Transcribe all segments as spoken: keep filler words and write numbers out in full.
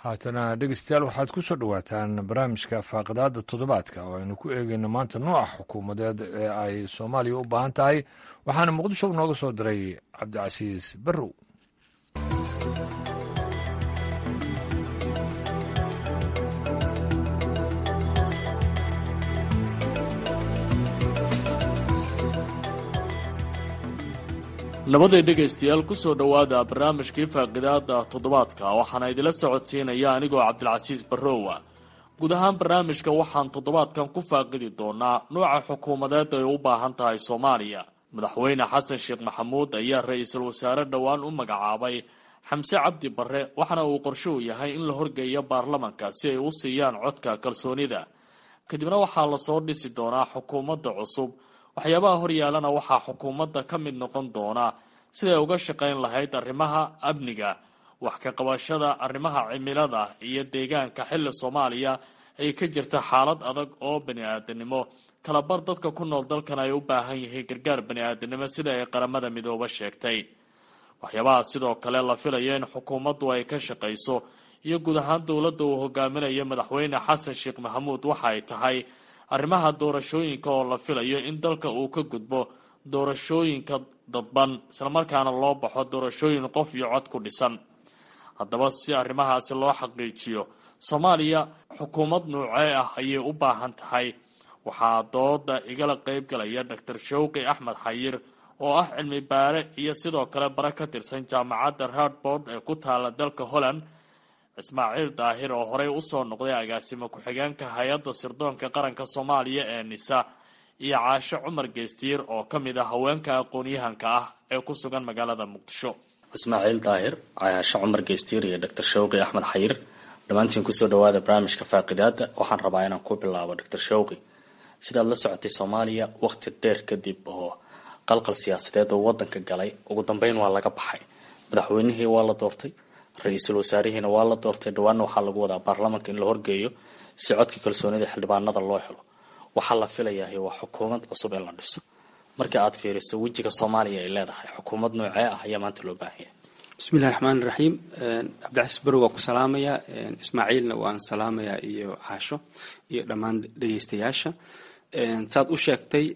haatana dhegeystayaal waxaad ku soo dhowaataan barnaamijka faaqidaada toddobaadka oo aynu ku eegayno maanta nooca xukuumadeed ee ay soomaaliya u baahan tahay waxaana muqdisho nooga soo diray cabdicasiis barrow. nabaday dhegaystayaal ku soo dhowaada barnaamijkii faaqidaada toddobaadka waxaana idila socodsiinaya anigoo cabdilcasiis barrowa. guud ahaan barnaamijka waxaan toddobaadkan ku faaqidi doonaa nooca xukuumadeed ay u baahan tahay soomaaliya. madaxweyne xasan sheekh maxamuud ayaa ra-iisul wasaare dhowaan u magacaabay xamse cabdi barre waxaana uu qorshe u yahay in la horgeeyo baarlamanka si ay u siiyaan codka kalsoonida. kadibna waxaa lasoo dhisi doonaa xukuumadda cusub. waxyaabaha horyaalana waxaa xukuumadda ka mid noqon doona siday uga shaqayn lahayd arrimaha amniga, wax ka qabashada arrimaha cimilada iyo deegaanka xilli soomaaliya ay ka jirta xaalad adag oo bani-aadanimo. kalabar dadka ku nool dalkan ay u baahan yihiin gargaar bani-aadanimo sida ay qaramada midooba sheegtay. waxyaabaha sidoo kale la filayo in xukuumaddu ay ka shaqayso iyo guud ahaan dowladda uu hogaaminayo madaxweyne xasan sheekh maxamuud waxa ay tahay arrimaha doorashooyinka oo la filayo in dalka uu ka gudbo doorashooyinka dadban islamarkaana loo baxo doorashooyin qof iyo cod ku dhisan. haddaba si arrimahaasi loo xaqiijiyo soomaaliya xukuumad noocee ah ayay u baahan tahay waxaa dooda igala qayb galaya doctor shawqi axmed xayir oo ah cilmi baare iyo sidoo kale bare ka tirsan jaamacadda radford ee ku taala dalka holland, ismaaciil daahir oo horey usoo noqday agaasimo ku-xigeenka hay-adda sirdoonka qaranka soomaaliya ee nisa, iyo caasho cumar geestiir oo ka mid ah haweenka aqoon-yahanka ah ee ku sugan magaalada muqdisho. ismaaciil daahir, caasho cumar geestiir iyo doctor shawqi axmed xayir, dhammaantiin kusoo dhawaada barnaamijka faaqidaada. waxaan rabaa inaan ku bilaabo doctor shawqi. sidaad la socotay soomaaliya waqti dheer kadib oo qalqal siyaasadeed oo wadanka galay, ugu dambeyn waa laga baxay. madaxweynihii waa la doortay, ra-iisul wasaarihiina waa la doortay, dhawaanna waxaa lagu wadaa baarlamanka in la horgeeyo si codka kalsoonida xildhibaanada loo helo. waxaa la filayaa waa xukuumad cusub in la dhiso. marka aad fiiriso wejiga soomaaliya ay leedahay, xukuumad noocee ah ayaa maanta loo baahan yahay? bismillahi raxmaan iraxiim. cabdicasiis barrow waa ku salaamayaa, ismaaciilna waan salaamayaa iyo caasho iyo dhammaan dhegeystayaasha. saad u sheegtay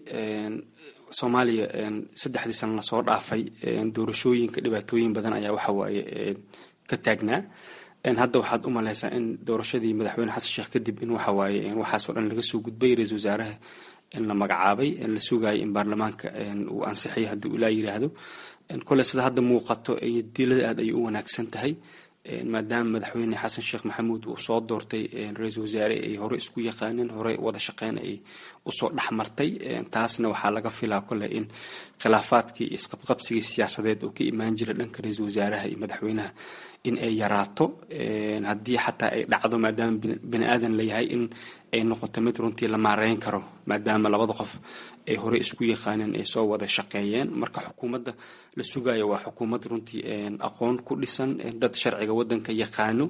soomaaliya saddexdii sano lasoo dhaafay doorashooyinka dhibaatooyin badan ayaa waxawaaye ka taagnaa. hadda waxaad u maleysaa in doorashadii madaxweyne xasan sheekh kadib in waxawaaye waxaasoo dhan laga soo gudbay, ra-iisul wasaaraha in la magacaabay, la sugayo in baarlamaanka uu ansixiyo haddii ulaa yiraahdo. kole sida hadda muuqato dilada aad ayay u wanaagsan tahay maadaama madaxweyne xasan sheekh maxamuud uu soo doortay ra-iisul wasaare ay hore isku yaqaaneen, hore wada shaqeyn ay usoo dhexmartay. taasna waxaa laga filaa kole in khilaafaadkii iyo isqabqabsigii siyaasadeed oo ka imaan jira dhanka ra-iisul wasaaraha iyo madaxweynaha in ay yaraato, haddii xataa ay dhacdo maadaama bani aadan layahay in ay noqoto mid runtii la maareyn karo maadaama labada qof ay hore isku yaqaaneen ay soo wada shaqeeyeen. marka xukuumadda la sugayo waa xukuumad runtii aqoon ku dhisan, dad sharciga wadanka yaqaano,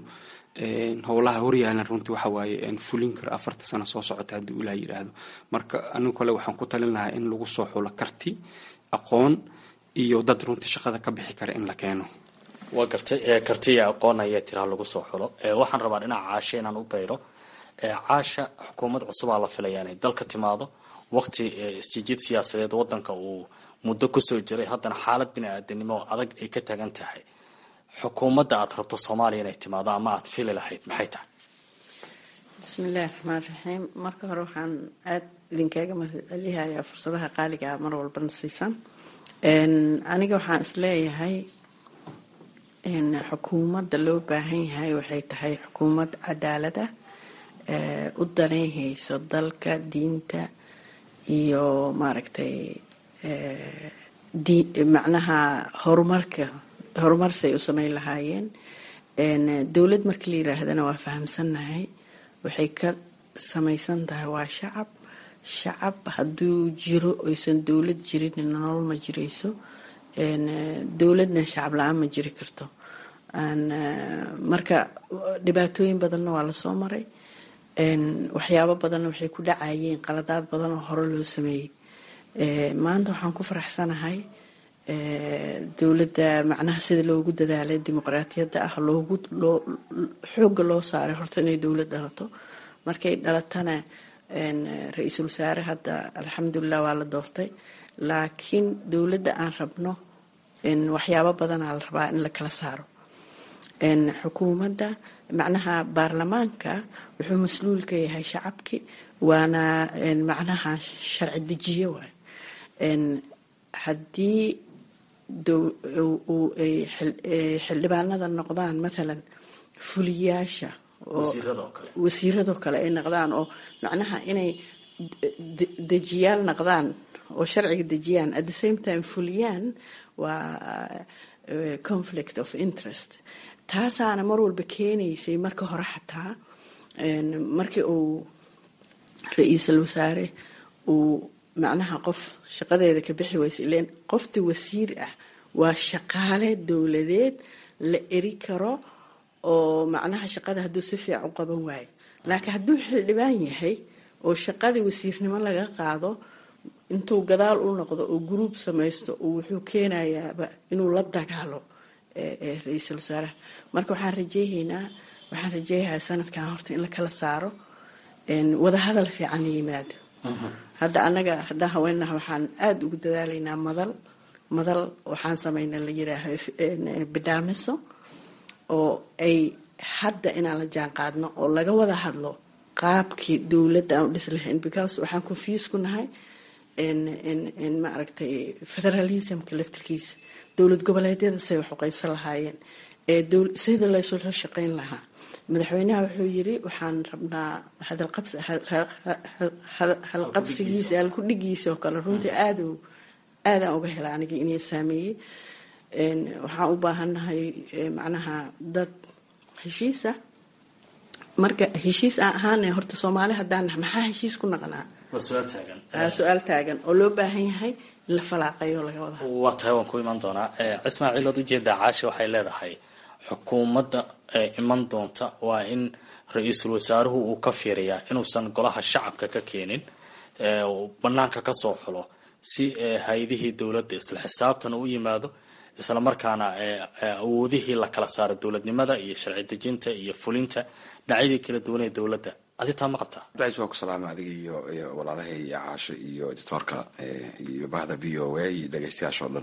howlaha horyaalan runtii waxawaaye fulin karo afarta sano soo socota haddii ulaa yiraahdo. marka anigu kale waxaan ku talin lahaa in lagu soo xulo karti, aqoon iyo dad runtii shaqada ka bixi kara in la keeno. waa gartay kartiya aqoon ayaa tiraa lagu soo xulo. waxaan rabaa dhinaca caasho inaan u bayro. caasha xukuumad cusubaa la filayaa inay dalka timaado. waqti isjiid siyaasadeed wadanka uu muddo kusoo jiray, haddana xaalad bini-aadanimo adag ay ka tagan tahay. xukuumadda aad rabto soomaaliya inay timaado ama aad fili lahayd maxay tahay? bismillahi raxmaan raxiim. marka hore waxaan aada idinkaaga mahadcelihayaa fursadaha qaaliga ah mar walbana siisaan. aniga waxaan isleeyahay xukuumadda loo baahan yahay waxay tahay xukuumad cadaalada, u daneyhayso dalka, diinta iyo maaragtay macnaha horumarka horumarsay u sameyn lahaayeen. dowlad markii la yiraahdana waa fahamsannahay waxay ka samaysan tahay waa shacab. shacab hadduu jiro oysan dowlad jirin nolol ma jirayso, dowladna shacab la-aan ma jiri karto. marka dhibaatooyin badanna waa lasoo maray, waxyaabo badanna waxay ku dhacayeen qaladaad badan oo hore loo sameeyey. maanta waxaan ku faraxsanahay dowladda macnaha sida loogu dadaalay dimuqraatiyadda ah loogu loo xooga loo saaray horta inay dowlad dhalato markay dhalatana ra-iisul wasaare hadda alxamdulilah waa la doortay laakiin dowladda aan rabno waxyaabo badanaa la rabaa in la kala saaro xukuumadda macnaha baarlamaanka wuxuu mas-luul ka yahay shacabkii waana macnaha sharci dejiye waay haddii xildhibaanada noqdaan matalan fuliyaasha wasiiradoo kale ay noqdaan oo macnaha inay dejiyaal noqdaan oo sharciga dejiyaan at the same time fuliyaan waa conflict of interest taasaana mar walba keenaysay marka hore xataa markii uu ra-iisul wasaare uu macnaha qof shaqadeeda ka bixi waysa ileen qofta wasiir ah waa shaqaale dowladeed la eri karo oo macnaha shaqada hadduu si fiican u qaban waayo laakiin hadduu xildhibaan yahay oo shaqadii wasiirnimo laga qaado intuu gadaal u noqdo oo gruub samaysto oo wuxuu keenayaaba inuu la dagaalo ra-iisul wasaaraha marka waxaan rajeehaynaa waxaan rajeeyahaa sanadkan horta in la kala saaro wadahadal fiican la yimaado hadda anaga haddaan haweenaha waxaan aada ugu dadaalaynaa madal madal waxaan samaynaa la yiraaho bidhaamiso oo ay hadda inaan la jaan qaadno oo laga wada hadlo qaabkii dowladda aan u dhis lahayn because waxaan confuse ku nahay ma aragtay federalismka laftirkiisa dowlad goboleedyada say wax u qaybsan lahaayeen ee sida laysula shaqayn lahaa madaxweynaha wuxuu yiri waxaan rabnaa halqabsigiisa halkudhigiisa oo kale runtii aad aadaan uga hela aniga inay saameeyey waxaan u baahannahay macnaha dad heshiisa marka heshiis aan ahaana horta soomaali haddaan nahay maxaa heshiis ku naqnaa waa su-aal taagan su-aal taagan oo loo baahan yahay in la falaaqeeyo laga wada waa tahay waan ku iman doonaa ismaaciil ood ujeedaa caasha waxay leedahay xukuumadda iman doonta waa in ra-iisul wasaaruhu uu ka fiiriyaa inuusan golaha shacabka ka keenin banaanka kasoo xulo si hay-adihii dowladda isla xisaabtan u yimaado isla markaana awoodihii la kala saaro dowladnimada iyo sharci dejinta iyo fulinta dhinacyadii kala duwan ee dowladda adi taa ma qabtaa abdicaiis waa ku salaamay adiga iyo iyo walaalahay iyo caasho iyo editoorka iyo bahda v o a iyo dhegeystayaasha oo dhan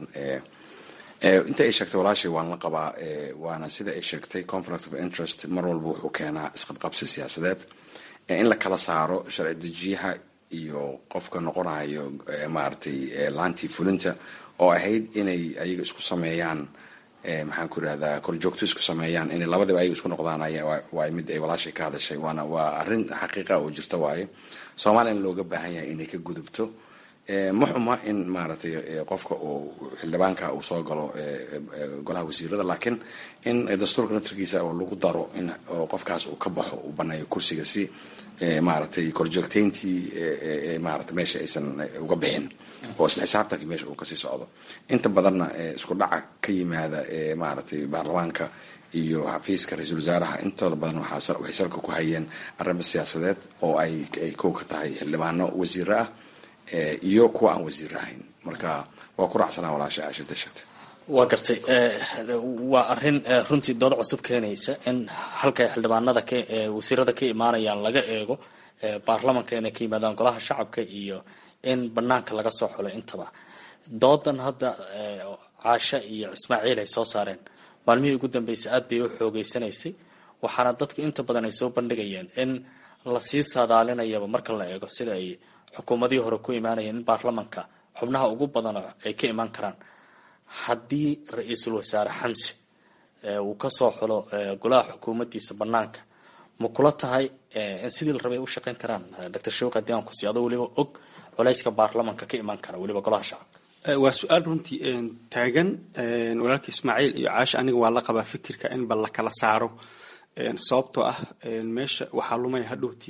inta ay sheegtay walaashay waan la qabaa waana sida ay sheegtay conflict of interest mar walba wuxuu keenaa isqabqabsi siyaasadeed in la kala saaro sharci dejiyaha iyo qofka noqonayo maaragtay laantii fulinta oo ahayd inay ayaga isku sameeyaan maxaan ku irahdaa korjoogto isku sameeyaan inay labadiba ayaga isku noqdaan waa mid ay walaashay ka hadashay waana waa arrin xaqiiqa oo jirta waaye soomaaliya in looga baahan yahay inay ka gudubto ma xuma in maaragtay qofka uu xildhibaanka uu soo galo golaha wasiirada laakiin in dastuurka naftirkiisa oo lagu daro in qofkaas uu ka baxo uu baneeyo kursiga si maaragtay korjoogteyntii maaragtay meesha aysan uga bixin oo isla xisaabtanka meesha uu kasii socdo inta badanna isku dhaca ka yimaada maaragtay baarlamaanka iyo xafiiska ra-iisul wasaaraha intooda badan waxay salka ku hayeen arrimo siyaasadeed oo ay kow ka tahay xildhibaano wasiiro ah iyo kuwa aan wasiir ahayn marka waa ku raacsanaa walaasha caashada sheegtay waa gartay waa arrin runtii dood cusub keenaysa in halkay xildhibaanada ka wasiirada ka imaanayaan laga eego baarlamanka inay ka yimaadaan golaha shacabka iyo in banaanka laga soo xulo intaba doodan hadda caasha iyo ismaaciil ay soo saareen maalmihii ugu dambeysay aad bay u xoogeysanaysay waxaana dadku inta badan ay soo bandhigayeen in lasii saadaalinayaba marka la eego sida ay xukuumadihii hore ku imaanayeen in baarlamanka xubnaha ugu badan ay ka imaan karaan haddii ra-iisul wasaare xamse uu kasoo xulo golaha xukuumaddiisa banaanka ma kula tahay in sidii la rabay ay u shaqeyn karaan doctor shawqi haddii aan ku sii adoo weliba og culayska baarlamanka ka imaan kara weliba golaha shacabka waa su-aal runtii taagan walaalka ismaaciil iyo caasha aniga waa la qabaa fikirka in bal la kala saaro sababtoo ah meesha waxaa lumaya hadhowti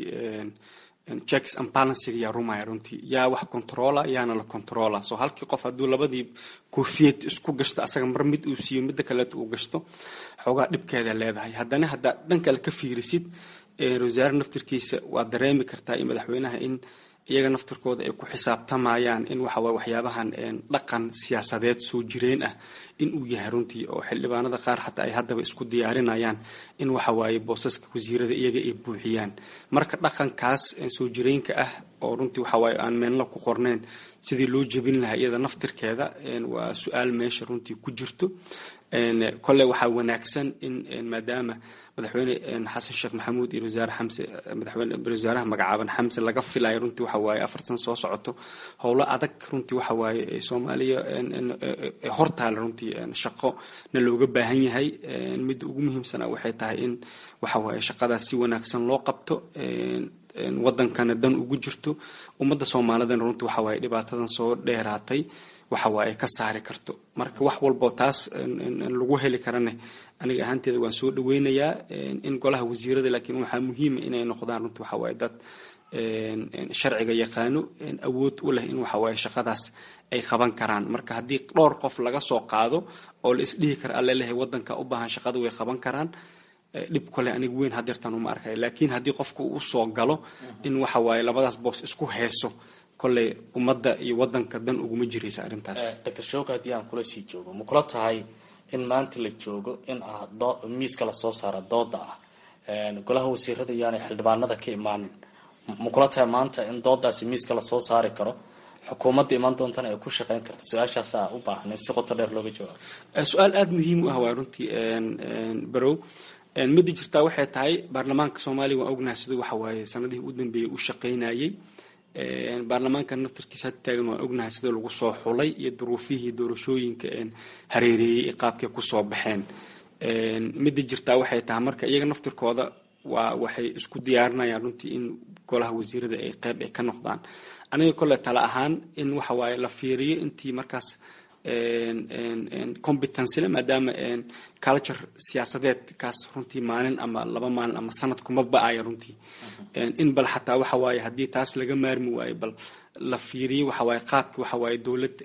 checks and balances yaa rumaya runtii yaa wax controla yaana la controla so halkii qof hadduu labadii koofiyad isku gashto asaga mar mid uu siiyo midda kaleeto uu gashto xoogaa dhibkeeda leedahay haddana haddaad dhan kale ka fiirisid wasaare naftirkiisa waa dareemi kartaa in madaxweynaha in iyaga naftirkooda ay ku xisaabtamayaan in waxa waaye waxyaabahan dhaqan siyaasadeed soo jireen ah in uu yahay runtii oo xildhibaanada qaar xataa ay haddaba isku diyaarinayaan in waxa waaye boosaska wasiirada iyaga ay buuxiyaan marka dhaqankaas soo jireenka ah oo runtii waxa waaye aan meelna ku qorneen sidii loo jebin lahaa iyada naftirkeeda waa su-aal meesha runtii ku jirto kole waxaa wanaagsan in maadaama madaxweyne xasan sheekh maxamuud iyo wasaare xamse madaxweyne wasaaraha magacaaban xamse laga filayo runtii waxa waaye afartan soo socoto howlo adag runtii waxa waaye soomaaliya hortaala runtii shaqo na looga baahan yahay midda ugu muhiimsana waxay tahay in waxa waaye shaqadaas si wanaagsan loo qabto wadankana dan ugu jirto ummadda soomaalidana runtii waxa waaye dhibaatadan soo dheeraatay waxa waaye ka saari karto marka wax walbo taas lagu heli karane aniga ahaanteeda waan soo dhaweynayaa in golaha wasiirada laakiin waxaa muhiima inay noqdaan runtii waxa waaye dad sharciga yaqaano awood u leh in waxa waaye shaqadaas ay qaban karaan marka haddii dhowr qof laga soo qaado oo la isdhihi kara alle lehay wadanka u baahan shaqada way qaban karaan dhib kale aniga weyn hadeertaan uma arkay laakiin haddii qofku uu soo galo in waxa waaye labadaas boos isku heeso kolley ummadda iyo wadanka dan uguma jiraysa arrintaas doctor showka haddii aan kula sii joogo ma kula tahay in maanta la joogo in ah miiska lasoo saara dooda ah golaha wasiirada iyaanay xildhibaanada ka imaanin ma kula tahay maanta in doodaasi miiska lasoo saari karo xukuumadda imaan doontana ay ku shaqeyn karta su-aashaasaa u baahan in si qoto dheer looga jawaabo su-aal aada muhiim u ah waa runtii barow midda jirtaa waxay tahay baarlamaanka soomaaliya waan ognahay siduu waxa waaye sanadihii u dambeeyey u shaqaynayay baarlamaanka naftarkiisa had taagan waan ognahay sida lagu soo xulay iyo duruufihii doorashooyinka hareereeyey qaabkay kusoo baxeen midda jirtaa waxay tahay marka iyaga naftirkooda waa waxay isku diyaarinayaan runtii in golaha wasiirada ay qeyb ay ka noqdaan aniga kole tala ahaan in waxa waaye la fiiriyo intii markaas competencele maadaama culture siyaasadeed kaas runtii maalin ama laba maalin ama sanad kuma ba-aya runtii in bal xataa waxa waaye haddii taas laga maarmi waayo bal la fiiriyo waxa waaye qaabki waxa waaye dowlad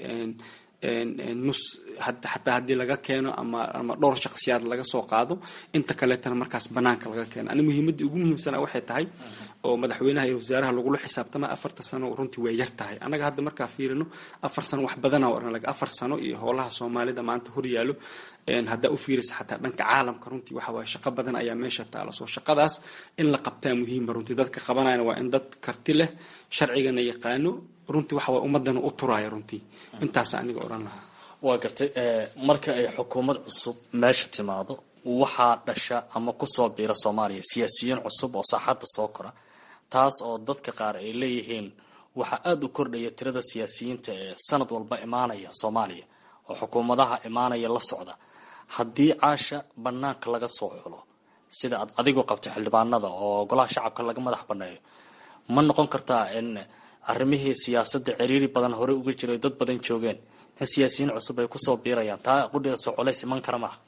nus xataa haddii laga keeno ama ama dhowr shakhsiyaad laga soo qaado inta kaleetana markaas banaanka laga keeno ani muhiimadda ugu muhiimsana waxay tahay oo madaxweynaha iyo wasaaraha lagula xisaabtama afarta sano runtii way yar tahay anaga hadda markaa fiirino afar sano wax badana oran laga afar sano iyo howlaha soomaalida maanta horyaalo haddaa u fiirisa xataa dhanka caalamka runtii waxa waaye shaqo badan ayaa meesha taala soo shaqadaas in la qabtaa muhiima runtii dadka qabanayana waa in dad karti leh sharcigana yaqaano runtii waxa waaye ummadana u turaya runtii intaas aniga oran lahaa waa gartay marka ay xukuumad cusub meesha timaado waxaa dhasha ama kusoo biira soomaaliya siyaasiyiin cusub oo saaxadda soo kora taas oo dadka qaar ay leeyihiin waxaa aada u kordhaya tirada siyaasiyiinta ee sanad walba imaanaya soomaaliya oo xukuumadaha imaanaya la socda haddii caasha banaanka laga soo xulo sida aad adigu qabto xildhibaanada oo golaha shacabka laga madax baneeyo ma noqon kartaa in arrimihii siyaasadda ciriiri badan hore uga jiray dad badan joogeen in siyaasiyiin cusub ay kusoo biirayaan taa qudhida soo culays iman kara maaha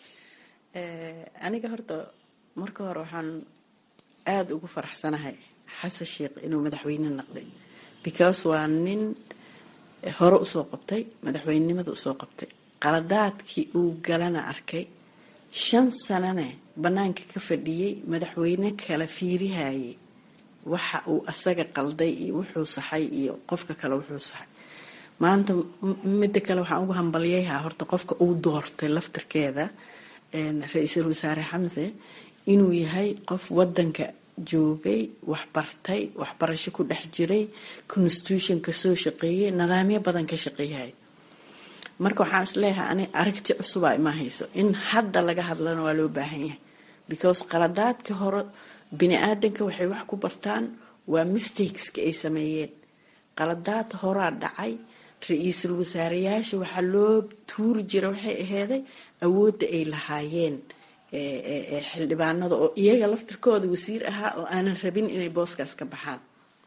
aniga horta marka hore waxaan aada ugu faraxsanahay xasan sheekh inuu madaxweyne noqday because waa nin hore usoo qabtay madaxweynenimada usoo qabtay qaladaadkii uu galana arkay shan sanane banaanka ka fadhiyey madaxweyne kala fiirihayay waxa uu asaga qalday iyo wuxuu saxay iyo qofka kale wuxuu saxay maanta midda kale waxaan ugu hambalyayaa horta qofka uu doortay laftirkeeda ra-iisul wasaare xamse inuu yahay qof wadanka joogay waxbartay waxbarasho ku dhex jiray constitution ka soo shaqeeyay nidaamyo badan ka shaqeeyay marka waxaan isleeyahay ani aragti cusubaa ima hayso in hadda laga hadlana waa loo baahan yahay because qaladaadka hore bini aadanka waxay wax ku bartaan waa mistakeska ay sameeyeen qaladaad horaa dhacay ra-iisul wasaareyaasha waxaa loo tuuri jira waxay aheeday awoodda ay lahaayeen xildhibaanada oo iyaga laftirkooda wasiir ahaa oo aanan rabin inay booskaas ka baxaan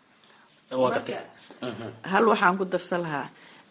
hal waxaan ku darsan lahaa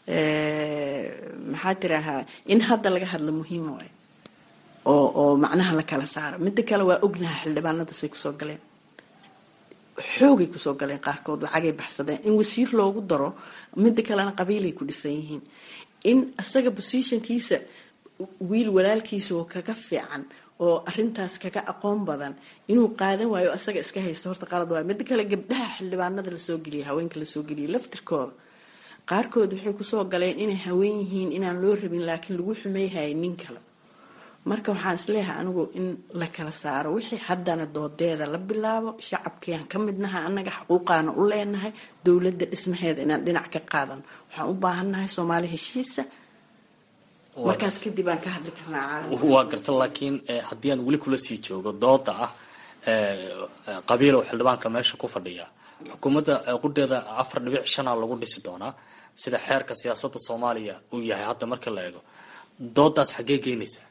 maxaa tirahaa in hadda laga hadlo muhiima waay oo oo macnaha la kala saaro midda kale waa ognaha xildhibaanada say kusoo galeen xoogay kusoo galeen qaarkood lacagay baxsadeen in wasiir loogu daro midda kalena qabiilay ku dhisan yihiin in asaga positionkiisa wiil walaalkiisa oo kaga fiican oo arintaas kaga aqoon badan inuu qaadan waayo asaga iska haysto horta qalad waayo. mid kale gabdhaha xildhibaanada lasoo geliyay haweenka lasoo geliyay laftirkooda qaarkood waxay kusoo galeen inay haween yihiin inaan loo rabin laakiin lagu xumeeyhay nin kale. marka waxaan isleeyahay anigu in la kala saaro wixii haddana doodeeda la bilaabo shacabkiyaan ka midnaha annaga xuquuqaana u leenahay dowladda dhismaheeda inaan dhinac ka qaadano waxaan u baahannahay soomaali heshiisa markaas kadib aan ka hadli karnaa caalamka. waa garta laakiin haddii aan weli kula sii joogo dooda ah qabiil oo xildhibaanka meesha ku fadhiya xukuumadda qudheeda afar dhibic shana lagu dhisi doonaa sida xeerka siyaasadda soomaaliya uu yahay hadda marka la eego doodaas xaggee geynaysaa?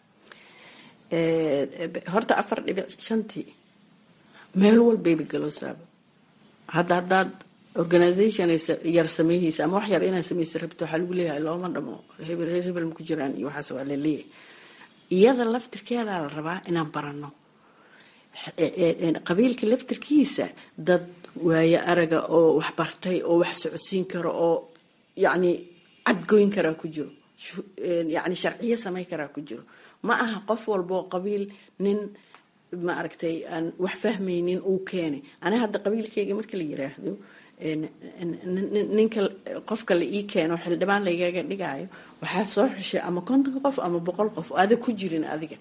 horta afar dhibic shantii meel walbayba galoosaaba hadda haddaad organisation yar sameeyeysa ama wax yar inaad sameysa rabto waxaa lagu leeyahay looma dhamo hebel reer hebel ma ku jiraan iyo waxaas waa laleeyahay. iyada laftirkeedaa la rabaa inaan barano qabiilka laftirkiisa dad waaye araga oo wax bartay oo wax socodsiin karo oo yacni cadgoyn karaa ku jiro yacni sharciyo samayn karaa ku jiro. ma aha qof walboo qabiil nin ma aragtay aan wax fahmaynin uu keenay. aniga hadda qabiilkayga marka la yiraahdo ninka qofka la ii keeno xildhibaan laygaga dhigaayo waxaa soo xushay ama konton qof ama boqol qof oo ada ku jirin adiga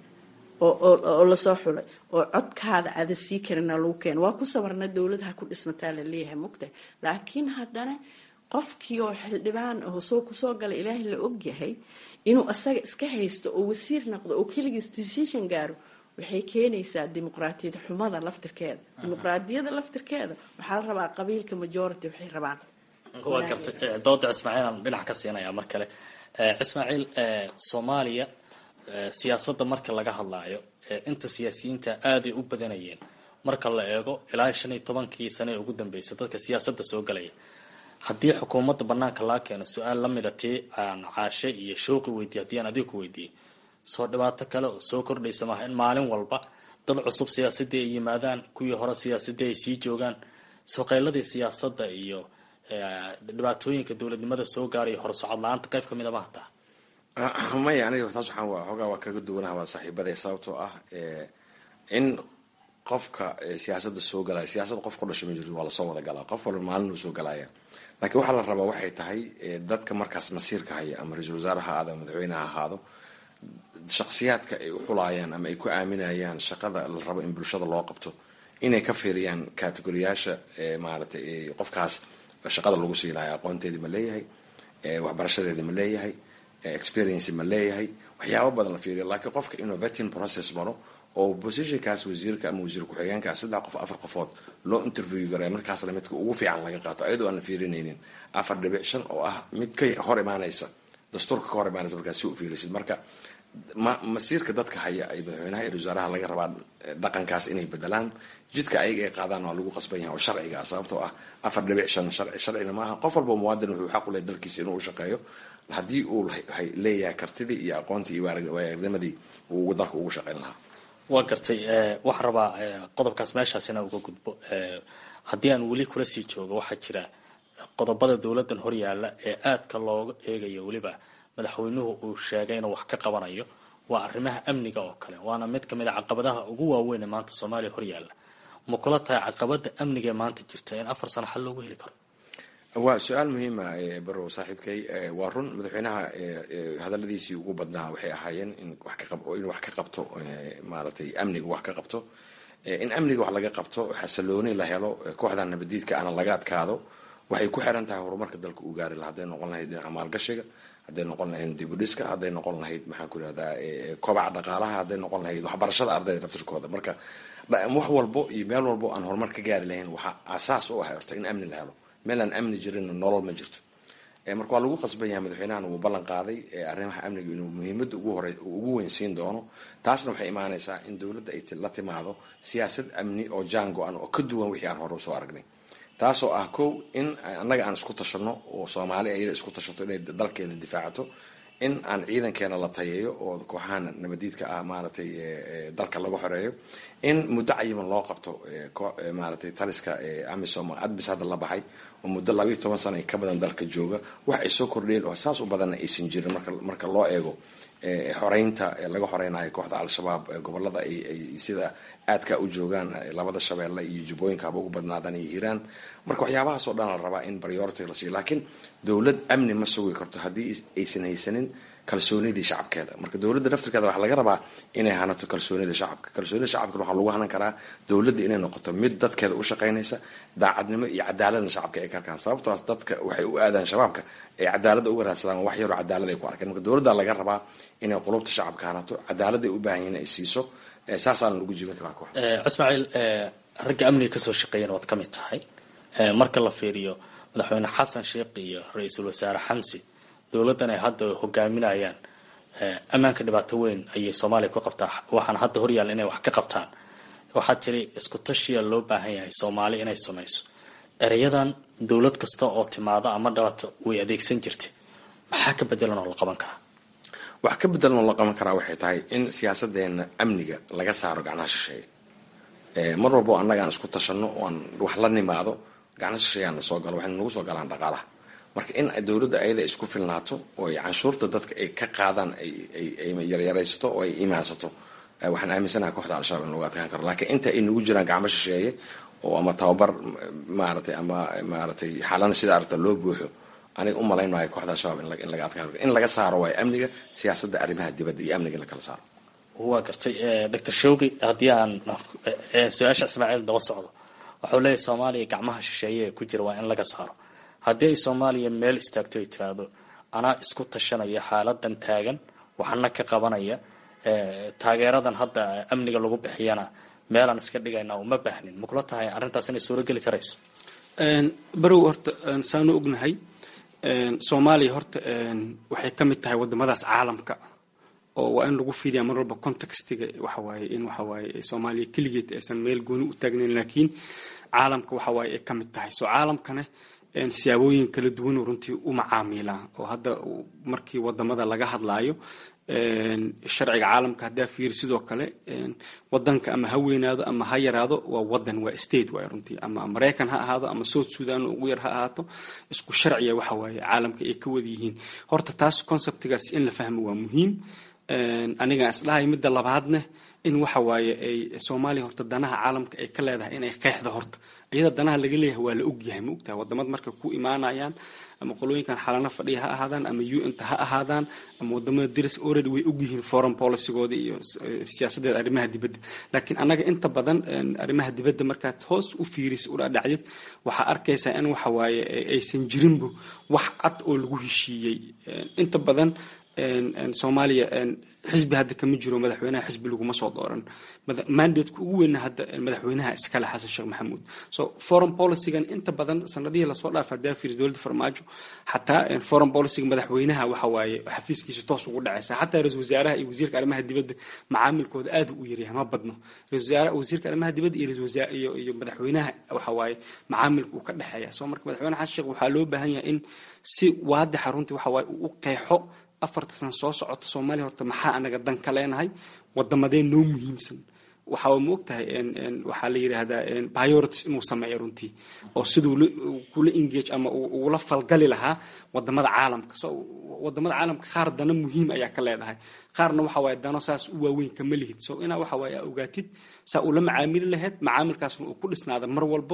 oo lasoo xulay oo codkaada ada sii karina lagu keeno. waa ku sabarna dowladaha ku dhismataa la leeyahay mugtahay laakiin haddana qofkii oo xildhibaan oo soo kusoo gala ilaahay la ogyahay inuu asaga iska haysto oo wasiir noqdo oo keligiis decision gaaro waxay keenaysaa dimuqraadiyad xumada laftirkeeda. dimuqraadiyada laftirkeeda waxaa la rabaa qabiilka majority waxay rabaan. waa gartay dooda ismaaciil aan dhinac ka siinaya mar kale. ismaaciil soomaaliya siyaasadda marka laga hadlaayo inta siyaasiyiinta aaday u badanayeen marka la eego ilaa shan iyo tobankii sane ee ugu dambeysay dadka siyaasadda soo galaya. haddii xukuumadda banaanka laa keeno su-aal lamida tii aan caashe iyo shooqi weydiiyey haddii aan adiga ku weydiiyey soo dhibaato kale oo soo kordhaysa maaha in maalin walba dad cusub siyaasadii ay yimaadaan kuwii hore siyaasadii ay sii joogaan soo qayladii siyaasadda iyo dhibaatooyinka dowladnimada soo gaaraya horsocod la-aanta qayb kamid a ma hataa? maya aniga taas waxaan waa xoogaa waa kaga duwanaha waa saaxiibada sababtoo ah in qofka siyaasadda soo galaya siyaasada qof ku dhashay ma jirto waa lasoo wada galaa qof walba maalin uu soo galaya laakiin waxaa la rabaa waxay tahay dadka markaas masiirka haya ama ra-iisul wasaare ha ahaado ama madaxweyne ha ahaado shakhsiyaadka ay u xulayaan ama ay ku aaminayaan shaqada la rabo in bulshada loo qabto inay ka fiiriyaan kategoriyaasha maaragtay qofkaas shaqada lagu siinayo aqoonteedii ma leeyahay waxbarashadeedii ma leeyahay experience ma leeyahay waxyaabo badan la fiiriyo laakiin qofka innovating process maro oo positionkaas wasiirka ama wasiir ku-xigeenka saddex qof afar qofood loo interview garay markaasna midka ugu fiican laga qaato ayadoo aan la fiirinaynin afar dhibic shan oo ah mid ka hor imaanaysa dastuurka ka hor imaanaysa markaas si u fiirisid marka masiirka dadka haya ay madaxweynaha iyo wasaaraha laga rabaa dhaqankaas inay bedelaan jidka ayaga ay qaadaan waa lagu qasban yahay oo sharciga ah sababtoo ah afar dhibic shan sharci sharcina maaha qof walba muwaadin wuxuu xaq u leeyahay dalkiisa inuu u shaqeeyo haddii uu leeyahay kartidii iyo aqoontii iyo waayarnimadii uu dalka ugu shaqeyn lahaa. waa gartay waxaan rabaa qodobkaas meeshaas inaan uga gudbo. haddii aan weli kula sii joogo waxaa jira qodobada dowladdan horyaala ee aadka looga eegayo weliba madaxweynuhu uu sheegay inuu wax ka qabanayo waa arrimaha amniga oo kale waana mid kamid a caqabadaha ugu waaweyn ee maanta soomaaliya horyaala. ma kula tahay caqabada amniga ee maanta jirta in afar sano xal loogu heli karo? waa su-aal muhiima barow saaxiibkay. waa run madaxweynaha hadaladiisii ugu badnaa waxay ahaayeen in wax ka qab in wax ka qabto maaragtay amniga wax ka qabto in amniga wax laga qabto xasilooni la helo kooxda nabadiidka aan laga adkaado waxay ku xiran tahay horumarka dalka uu gaari lahaa hadday noqon lahayd dhinaca maalgashiga hadday noqon lahayd dib u dhiska hadday noqon lahayd maxaan ku ihahdaa kobaca dhaqaalaha hadday noqon lahayd waxbarashada ardayda naftirkooda marka wax walbo iyo meel walbo aan horumar ka gaari lahayn waxaa asaas u ah horta in amni la helo meel aan amni jirin nolol ma jirto marka waa lagu qasban yahay madaxweynahan uu ballan qaaday arrimaha amniga inuu muhiimadda ugu hore ugu weyn siin doono taasna waxay imaanaysaa in dowladda ay la timaado siyaasad amni oo jaan go-an oo ka duwan wixii aan hore usoo aragnay taasoo ah kow in annaga aan isku tashano oo soomaali ayada isku tashato inay dalkeena difaacato in aan ciidankeena la tayeeyo oo kooxahan nabadiidka ah maaragtay dalka laga xoreeyo in muddo cayiman loo qabto maaragtay taliska amisom admis hadda la baxay oo muddo labayo toban sana ka badan dalka jooga wax ay soo kordheen oo saas u badanna aysan jirin marka marka loo eego xoreynta laga xoreynayo kooxda al-shabaab gobolada ay sida aadka u joogaan labada shabeelle iyo jubbooyinkaaba ugu badnaadaan iyo hiiraan. marka waxyaabahaas oo dhan la rabaa in priority la siiyo, laakiin dowlad amni ma sugi karto haddii aysan haysanin kalsoonidii shacabkeeda. marka dowladda naftirkeeda waxaa laga rabaa inay hanato kalsoonida shacabka. kalsoonida shacabka waxaa lagu hanan karaa dowladda inay noqoto mid dadkeeda u shaqaynaysa, daacadnimo iyo cadaaladna shacabka ay ka arkaan. sababtoas dadka waxay u aadaan shabaabka ay cadaaladda uga raadsadaan wax yaroo cadaalad ay ku arkeen. marka dowladda laga rabaa inay qulubta shacabka hanato, cadaalad ay u baahan yihiin ay siiso. saasaana lagu jibin karaa kooxda. ismaaciil, ragga amniga kasoo shaqeeyana waad ka mid tahay. marka la fiiriyo madaxweyne xasan sheekh iyo ra-iisul wasaare xamsi, dowladdan ay hadda hogaaminayaan ammaanka dhibaato weyn ayay soomaaliya ku qabtaa, waxaana hadda horyaalla inay wax ka qabtaan. waxaad tiri isku tashiya loo baahan yahay soomaali inay samayso. ereyadan dowlad kasta oo timaado ama dhibaato way adeegsan jirtay, maxaa ka bedelan oo la qaban karaa? wax ka bedelan oo la qaban karaa waxay tahay in siyaasadeena amniga laga saaro gacnaha shisheeye. mar walbo annaga aan isku tashano oo aan wax la nimaado, gacnaha shisheeyaana soo galo, waxayna nagu soo galaan dhaqaalaha. marka in dowladda ayada isku filnaato oo ay canshuurta dadka ay ka qaadaan ay yaryaraysato oo ay imaansato, waxaan aaminsanaha kooxda al-shabaab in lagu adkaan karo. laakiin inta ay nagu jiraan gacmo shisheeye oo ama tababar maaratay ama maaratay xaalana sida aragta loo buuxo, aniga u malayn maayo kooxda al-shabaab in laga adkaan karo. in laga saaro waayo amniga, siyaasadda arrimaha dibadda iyo amniga in la kala saaro. waa gartay. doctor shawqi, haddii aan su-aasha ismaaciil daba socdo, waxuu leeyahay soomaaliya gacmaha shisheeye ee ku jira waa in laga saaro. haddii ay soomaaliya meel istaagto ay tiraahdo anaa isku tashanaya xaaladan taagan, waxaana ka qabanaya taageeradan hadda amniga lagu bixiyana meelaan iska dhigayna uma baahnin, makula tahay arrintaas inay suurogeli karayso? barow, horta saanu ognahay soomaaliya horta waxay ka mid tahay wadamadaas caalamka oo waa in lagu fiiriyaa mar walba contextiga. waxawaaye in waxawaaye soomaaliya keligeed aysan meel gooni u taagnayn, laakiin caalamka waxawaaye ay ka mid tahay. soo caalamkana siyaabooyin kala duwan runtii u macaamilaa. oo hadda markii wadamada laga hadlaayo sharciga caalamka haddaa fiiri sidoo kale wadanka ama ha weynaado ama ha yaraado waa wadan, waa state waay runtii, ama maraykan ha ahaado ama south sudan ugu yar ha ahaato, isku sharciya waxa waaye caalamka ay ka wada yihiin. horta taas conceptigaas in la fahmo waa muhiim. aniga isdhahay midda labaadna in waxa waaye ay soomaaliya horta danaha caalamka ay ka leedahay inay qeexdo. horta iyada danaha laga leeyahay waa la ogyahay, ma ogtahay? wadamad marka ku imaanayaan ama qolooyinkan xalana fadhiya ha ahaadaan ama u n ta ha ahaadaan ama wadamada diris already way ogyihiin foreign policygooda iyo siyaasadeeda arrimaha dibadda. laakiin annaga inta badan arrimaha dibadda markaad hoos u fiiriso udhadhacdid waxaa arkaysaa in waxa waaye aysan jirinba wax cad oo lagu heshiiyey. inta badan soomaaliya xisbi hadda kama jiro, madaxweynaha xisbi laguma soo dooran. mandateka ugu weyna hadda madaxweynaha iskale xasan sheekh maxamuud. so foreign policygan inta badan sanadihii lasoo dhaaf hadaa fiiris dowladda farmaajo, xataa foreign policyga madaxweynaha waxa waaye xafiiskiisa toos ugu dhacaysa. xataa ra-iisul wasaaraha iyo wasiirka arrimaha dibadda macaamilkooda aad u yaryahay, ma badno. ra-isul wasaaraha wasiirka arrimaha dibadda iyo ra-isul wasaar iyo iyo madaxweynaha waxa waaye macaamilka uu ka dhexeeya. so marka madaxweynaha xasan sheekh waxaa loo baahan yahay in si waadixa runtii waxa waaye uu u qeexo afarta san soo socota soomaaliya horta maxaa anaga dan ka leenahay, wadamadee noo muhiimsan. waxaa ma ogtahay waxaa la yidhaahdaa priorities inuu sameeyo runtii, oo siduu kula engage ama ula falgali lahaa wadamada caalamka. so wadamada caalamka qaar dana muhiim ayaa ka leedahay, qaarna waxa waaye dano saas u waaweyn kama lihid. so inaa waxa waaye ogaatid saa ula macaamili lahayd, macaamilkaasna uu ku dhisnaada mar walbo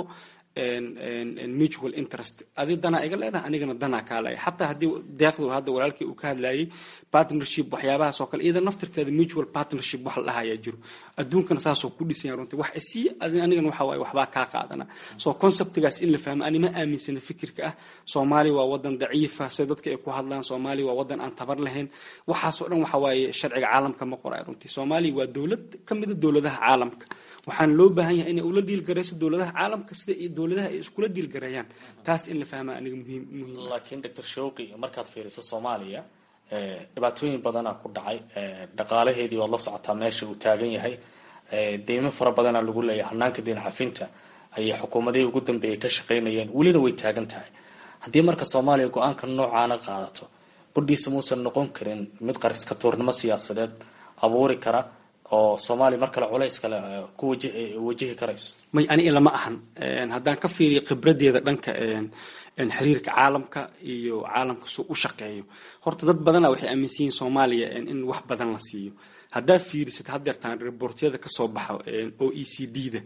mutual interest. adi danaa iga leedahay, anigana danaa kaa leeyahay. xataa haddii deeqdu hadda walaalkii uu ka hadlayay partnership waxyaabahaas oo kale, iyada naftirkeeda mutual partnership wax la dhahayaa jiro. adduunkana saasoo ku dhisanya runtii, wax isii anigana waxa waaye waxbaa kaa qaadana. so conceptigaas in la fahmo, ani ma aaminsana fikirka ah soomaaliya waa wadan daciifa sida dadka ay ku hadlaan, soomaaliya waa wadan aan tabar lahayn. waxaasoo dhan waxa waaye sharciga caalamka ma qoray runtii. soomaaliya waa dowlad ka mida dowladaha caalamka, waxaan loo baahan yahay inay ula dhiilgarayso dowladaha caalamka sida dowladaha ay iskula dhiilgareeyaan. taas in la fahmaa aniga muhiim muhiim. laakiin doctor shawqi, markaad fiiriso soomaaliya dhibaatooyin badanaa ku dhacay, dhaqaalaheedii waad la socotaa meesha uu taagan yahay, deymo fara badanaa lagu leeyahay. hanaanka deyn cafinta ayay xukuumadihii ugu dambeeyay ka shaqaynayeen, welina way taagan tahay. haddii marka soomaaliya go-aanka noocaana qaadato, budhiisa muusan noqon karin mid qariska tuurnimo siyaasadeed abuuri kara, oo soomaaliya mar kale culays kale ku wajihi karayso? may ani lama ahan haddaan ka fiiriyo khibradeeda dhanka xiriirka caalamka iyo caalamka soo u shaqeeyo horta dad badana waxay aaminsan yihiin Soomaaliya in wax badan la siiyo haddaa fiirisid haddeertaan reportyada ka soo baxa O E C D-da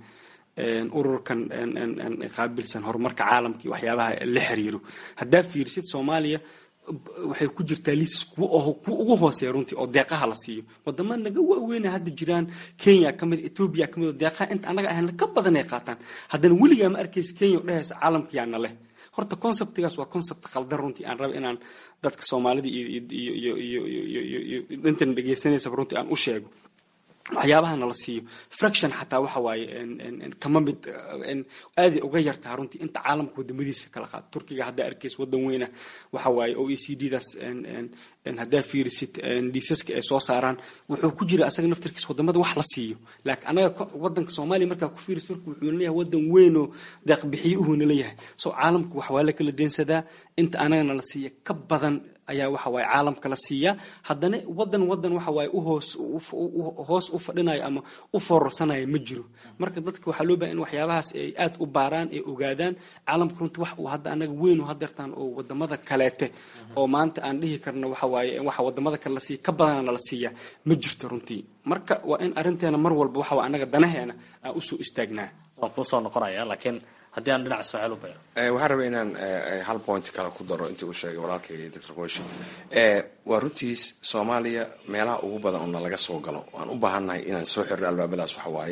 ururkan qaabilsan horumarka caalamka iyo waxyaabaha la xiriiro haddaa fiirisid Soomaaliya waxay ku jirtaa liis kuwa oo ugu hooseeya runtii oo deeqaha la siiyo wadamo naga waaweyn hadda jiraan Kenya kamid Ethiopia kamid deeqaha inta anaga ahayn ka badan ay qaataan haddana weligaa ma arkaysa Kenya oo dhahaysa caalamka yaana leh horta conceptigaas waa concept qaldan runtii aan rabo inaan dadka Soomaalida iyo iyo iyo iyo intan dhageysanaysa runtii aan u sheego waxyaabahana la siiyo fraction xataa waxa waaye kama mid aad uga yartaa runtii inta caalamka wadamadiisa kala qaad Turkiga hadda arkays wadan weyn ah waxa waaye O E C D-daas in hadda fiirisid liisaska ay soo saaraan wuxuu ku jira asaga naftirkiisa wadamada wax la siiyo laakiin anaga wadanka Soomaaliya marka ku fiirisid wuxuu leeyahay wadan weyn oo deeq bixiyo uu leeyahay soo caalamka wax waa la kala deensadaa inta anagana la siiyo ka badan ayaa waxa way caalamka la siiya haddana wadan wadan waxa way u hoos hoos u fadhinayo ama u foorsanay ma jiro marka dadka waxa loo baahan in waxyaabahaas ay aad u baaraan ee ogaadaan caalamka runtii wax uu hadda anaga weyn oo hadeertaan oo wadamada kaleete oo maanta aan dhihi karno waxa way waxa wadamada kale la siiya ka badan la siiya ma jirto runtii marka waa in arinteena mar walba waxa anaga danaheena aan u soo istaagnaa waan ku soo noqonayaa laakiin haddii aan dhinac Ismaaciil u beero waxaan rabaa inaan hal point kale ku daro intii uu sheegay walaalkay Doctor Qoyshi waa runtii Soomaaliya meelaha ugu badan oo laga soo galo waan u baahanahay inaan soo xirno albaabadaas waxa waaye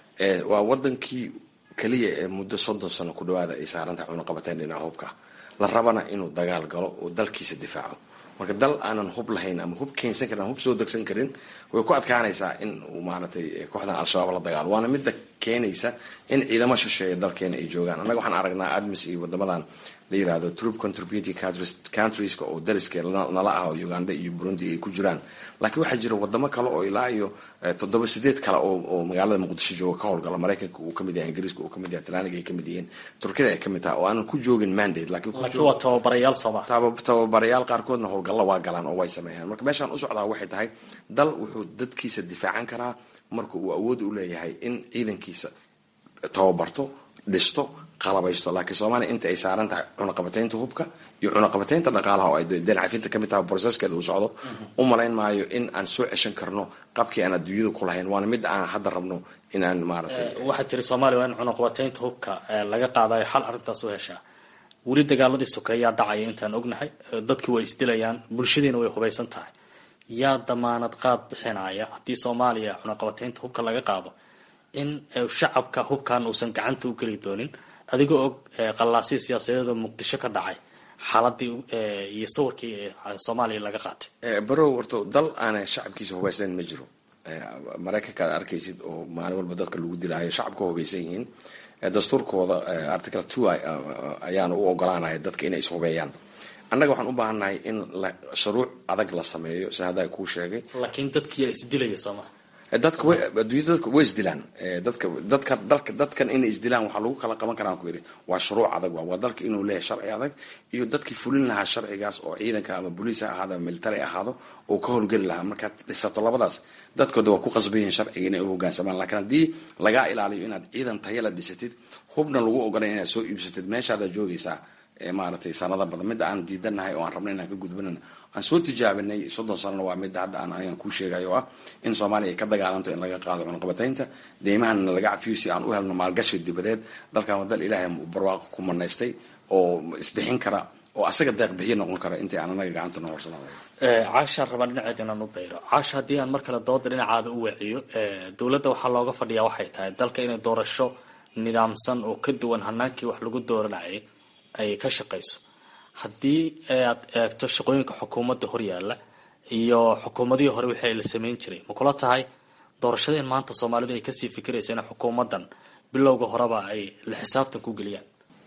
waa wadankii kaliya ee muddo soddon sano ku dhawaada ay saaranta cunaqabateen dhinaca hubka la rabana inuu dagaal galo oo dalkiisa difaaco marka dal aanan hub lahayn ama hub keensan karin hub soo dagsan karin way ku adkaanaysaa in uu maartay kooxdan al-shabaab la dagaalo waana mid keenaysa in ciidamo shisheeye dalkeena ay joogaan anaga waxaan aragnaa admis iyo wadamadan la yiraahdo troop contributing countries countries oo dariska nala ah oo Uganda iyo Burundi ay ku jiraan laakiin waxa jira wadamo kale oo ilaa iyo toddoba sideed kale oo oo magaalada Muqdisho jooga ka howlgala Mareykanka uu kamid yahay Ingiriiska uu kamid yahay Talyaaniga ay kamid yihiin Turkiga ay kamid tahay oo aan ku joogin mandate laakiin ku joogo tababarayaal Soomaali tababarayaal qaarkoodna howlgalla waa galaan oo way sameeyaan marka meeshaan u socdaa waxay tahay dal wuxuu dadkiisa difaacan karaa marka uu awood u leeyahay in ciidankiisa tababarto dhisto qalabaysto laakiin Soomaaliya inta ay saaran tahay cunaqabateynta hubka iyo cunaqabateynta dhaqaalaha oo ay dinacafinta kamid tahay processkeeda uu socdo u malayn maayo in aan soo ceshan karno qabkii aan adduunyada ku lahayn waana mid aan hadda rabno in aan maaragtay waxa tiri Soomaaliya waa in cunaqabateynta hubka laga qaadayo xal arrintaas u heshaa weli dagaaladii sokeeyaa dhacaya intaan ognahay dadkii way isdilayaan bulshadiina way hubaysan tahay yaa damaanad qaad bixinaya haddii Soomaaliya cunaqabateynta hubka laga qaado in shacabka hubkan uusan gacanta u geli doonin adigoo og qalaasi siyaasadeed Muqdisho ka dhacay xaaladii iyo sawirkii Soomaaliya laga qaatay baro warto dal aan shacabkiisa hubaysan ma jiro Mareykanka arkaysid oo maalin walba dadka lagu dilaayo shacabka hubaysan yihiin dastuurkooda article two ayaan u ogolaanahay dadka inay is hubeeyaan annaga waxaan u baahanahay in shuruuc adag la sameeyo sida ay ku sheegay laakiin dadkii is dilay Soomaaliya dadka way adduunyada dadka way isdilaan dadka dadka dalka dadkan in isdilaan waxa lagu kala qaban karaa ku yiri waa shuruuc adag waa dalka inuu leeyahay sharci adag iyo dadkii fulin lahaa sharcigaas oo ciidanka ama booliis ha ahaado military ahaado oo ka howlgali lahaa marka dhisato labadaas dadkooda waa ku qasbayeen sharciga inay u hoggaansamaan laakiin haddii laga ilaaliyo inaad ciidan tayo la dhisatid hubna lagu ogolay inaad soo iibsatid meeshaada joogaysaa ee maaragtay sanada badan mid aan diidanahay oo aan rabnay inaan ka gudbinana aan soo tijaabinay soddon sano waa mid hadda aan ayaan ku sheegayo ah in Soomaaliya ka dagaalanto in laga qaado cunaqabateynta deemahan laga cafiyo si aan u helno maalgashi dibadeed dalkan wadal Ilaahay barwaaqo ku manaystay oo isbixin kara oo asaga deeq bixiye noqon kara intii aan anaga gacanta noo horsanayo ee caasha rabaan dhinaceed inaan u beero caasha haddii aan mar kale dooda dhinacaada u waciyo ee dawladda waxaa looga fadhiyaa waxay tahay dalka inay doorasho nidaamsan oo ka duwan hanaankii wax lagu dooranayay ay ka shaqeyso haddii aad eegto shaqooyinka xukuumadda horyaala iyo xukuumadihii hore wixii la sameyn jiray ma kula tahay doorashadeen maanta Soomaalidu ay kasii fikirayso in xukuumaddan bilowga horeba ay la xisaabtan ku geliyaan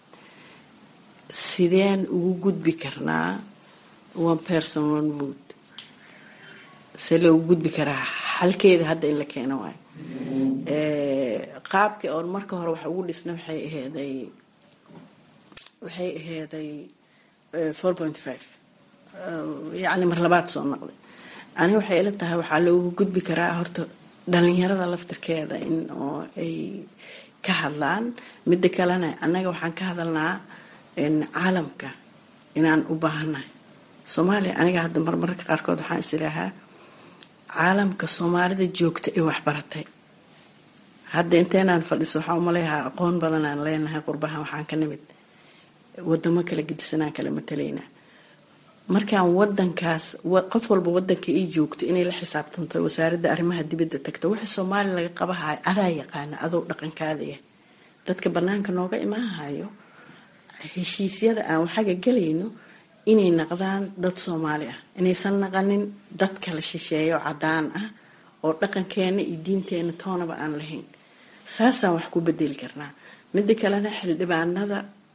sideen ugu gudbi karnaa one person one vote see loogu gudbi karaa halkeeda hadda in la keeno waayo qaabkii oon marka hore waxa ugu dhisna waxay aheeday waxay aheeday four point five yacni mar labaad soo noqday ani waxay ila tahay waxaa loogu gudbi karaa horta dhalinyarada laftirkeeda in oo ay ka hadlaan. midda kalena annaga waxaan ka hadalnaa caalamka inaan u baahannahay. soomaaliya aniga hadda marmarka qaarkood waxaan is idhaahaa caalamka soomaalida joogta ee waxbaratay hadda inteenaan fadhiso waxaan umaleeyahaa aqoon badan aan leenahay. qurbahan waxaan ka nimid wadamo kala gedisanaan kala matalaynaa. markaan wadankaas qof walba wadanka ii joogto inay la xisaabtanto wasaaradda arrimaha dibadda tagto wixii soomaaliya laga qabahayo adaa yaqaana adoo dhaqankaada yahay. dadka banaanka nooga imaahayo heshiisyada aan waxaga gelayno inay naqdaan dad soomaali ah, inaysan naqanin dad kala shisheeyo cadaan ah oo dhaqankeena iyo diinteena toonaba aan lahayn. saasaan wax ku bedeli karnaa. midda kalena xildhibaanada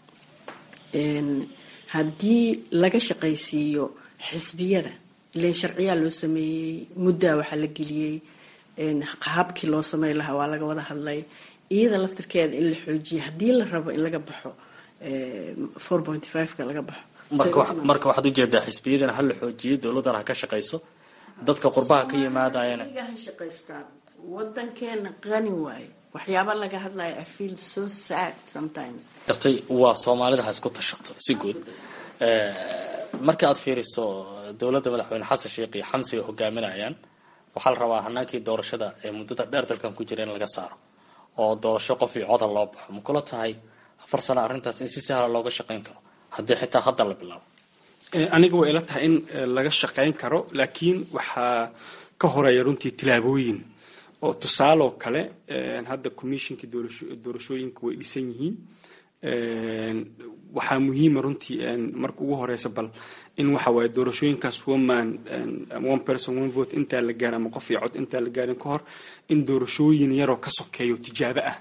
haddii laga shaqaysiiyo xisbiyada ileen sharciyaa loo sameeyey, muddaa waxaa la geliyey, qaabkii loo samey lahaa waa laga wada hadlay. iyada laftirkeeda in la xoojiya haddii la rabo in laga baxo four point five-ka laga baxo. marka waxaad ujeedaa xisbiyadana ha la xoojiyo, dowladana ha ka shaqayso, dadka qurbaha ka yimaadayana ha shaqaystaan. wadankeena qani waayo waxyaaba laga hadlayo. I feel so sad sometimes. gartay waa soomaalida ha isku tashato si guud. marka aad fiiriso dowladda madaxweyne xasan sheekh iyo xamsi ay hogaaminayaan, waxaa la rabaa hanaankii doorashada ee muddada dheer dalkan ku jira in laga saaro oo doorasho qof iyo codal loo baxo. ma kula tahay afar sano arrintaas in si sahla looga shaqayn karo haddii xitaa hadda la bilaabo? aniga way ila tahay in laga shaqayn karo, laakiin waxaa ka horeeya runtii tilaabooyin oo tusaaloo kale. hadda commissionkii doorashooyinka way dhisan yihiin. waxaa muhiima runtii marka ugu horeysa bal in waxa waaye doorashooyinkaas one man one person one vote intaa la gaarin ama qof iyo cod intaa la gaarin ka hor in doorashooyin yaroo ka sokeeyo tijaabo ah,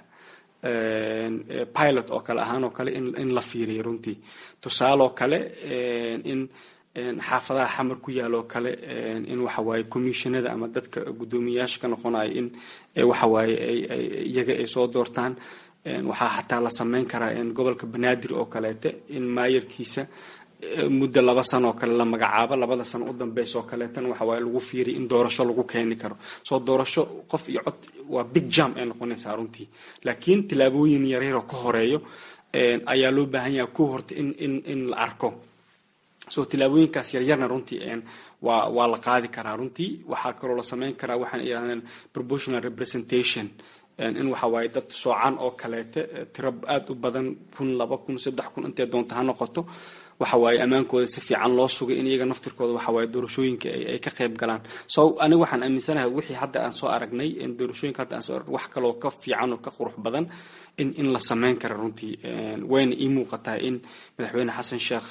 pilot oo kale ahaan oo kale in la fiiriyo runtii. tusaaloo kale in xaafadaha xamar ku yaal oo kale in waxa waaye commissionada ama dadka guddoomiyayaasha ka noqonayo in waxa waaye iyaga ay soo doortaan. waxaa xataa la sameyn karaa gobolka banaadir oo kaleete in maayarkiisa muddo laba sano oo kale la magacaabo, labada sano u dambeysa oo kaleetana waxa waaye lagu fiiriya in doorasho lagu keeni karo. soo doorasho qof iyo cod waa big jump ay noqonaysaa runtii, laakiin tilaabooyin yaryar oo ka horeeyo ayaa loo baahan yahay ku horta in in in la arko. soo tilaabooyinkaas yaryarna runtii waa waa la qaadi karaa runtii. waxaa kaloo la sameyn karaa waxaan yidhahdeen proportional representation, in waxa waaye dad soocan oo kaleete tiro aada u badan kun laba kun saddex kun intee doonta ha noqoto, waxa waaye ammaankooda si fiican loo sugay in iyaga naftirkooda waxa waaye doorashooyinka ay ka qayb galaan. so aniga waxaan aaminsanahay wixii hadda aan soo aragnay in doorashooyinka hadda aan soo aragnay wax kaloo ka fiican oo ka qurux badan in in la sameyn karo runtii. wayna ii muuqataa in madaxweyne xasan sheekh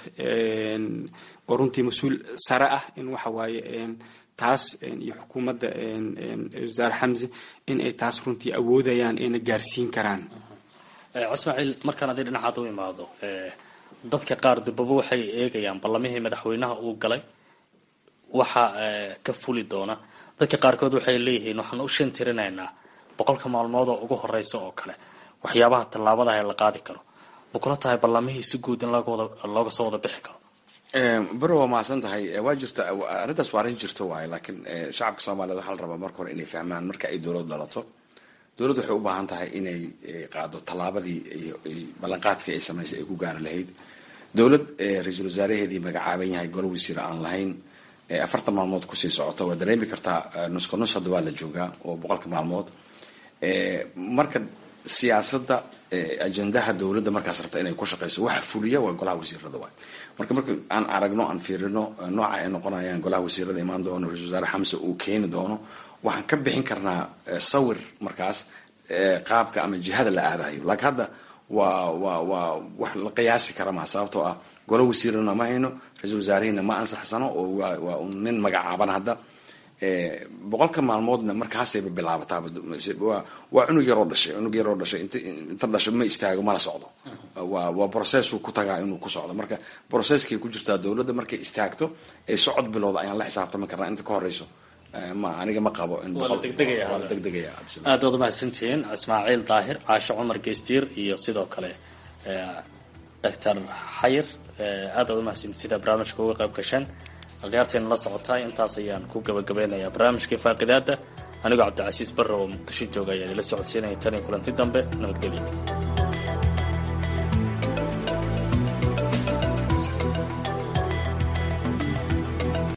oo runtii mas-uul sare ah in waxa waaye taas iyo xukuumadda wasaare xamse in ay taas runtii awoodayaan ayna gaarsiin karaan. ismaaciil, markaan adii dhinacaad u imaado, dadka qaar dibaba waxay eegayaan ballamihii madaxweynaha uu galay waxa ka fuli doona. dadka qaarkood waxay leeyihiin waxaan u shan tirinaynaa boqolka maalmood oo ugu horeysa oo kale waxyaabaha tallaabadaha la qaadi karo. ma kula tahay ballamihii si guud in looga soo wada bixi karo? baro waa mahadsan tahay. waa jirta arrintaas waa arrin jirta waaye, laakiin shacabka soomaaliyeed waxaa la rabaa marka hore inay fahmaan marka ay dowlad dhalato, dowladdu waxay u baahan tahay inay qaado tallaabadii ballanqaadkii ay samaysay ay ku gaari lahayd. dowlad ra-iisul wasaaraheedii magacaaban yahay golo wasiir aan lahayn afartan maalmood kusii socota waa dareemi kartaa. nuska nus hadda waa la joogaa oo boqolka maalmood. marka siyaasadda ajendaha dowladda markaas rabta inay ku shaqeyso waxa fuliya waa golaha wasiirada waay. marka marka aan aragno aan fiirino nooca ay noqonayaan golaha wasiirada imaan doono ra-isul wasaare xamse uu keeni doono, waxaan ka bixin karnaa sawir markaas qaabka ama jihada la aadayo. laakiin hadda waa waa waa wax la qiyaasi kara maa, sababtoo ah golo wasiirana ma hayno, ra-isul wasaarehina ma ansaxsano oo waa waa nin magacaaban hadda. boqolka maalmoodna markaasayba bilaabataaba. waa cunug yaroo dhashay cunug yaroo dhashay int inta dhasho ma istaago mana socdo. waa waa processu ku tagaa inuu ku socdo. marka processkay ku jirtaa dowladda markay istaagto ee socod bilowda ayaan la xisaabtami karnaa. inta ka horeyso ma aniga ma qabo in degdegaya. aad waad umahadsantihiin ismaaciil daahir, caasho cumar geystiir iyo sidoo kale doctor xayir. aad waad umahadsantihiin sida barnaamijka uga qayb gashaan. akhyaarteena la socotaay intaas ayaan ku gabagabeynayaa barnaamijkii faaqidaada. anigoo cabdicasiis barre oo muqdisho jooga ayaa idila socodsiinaya tan iyo kulanti dambe nabadgelya.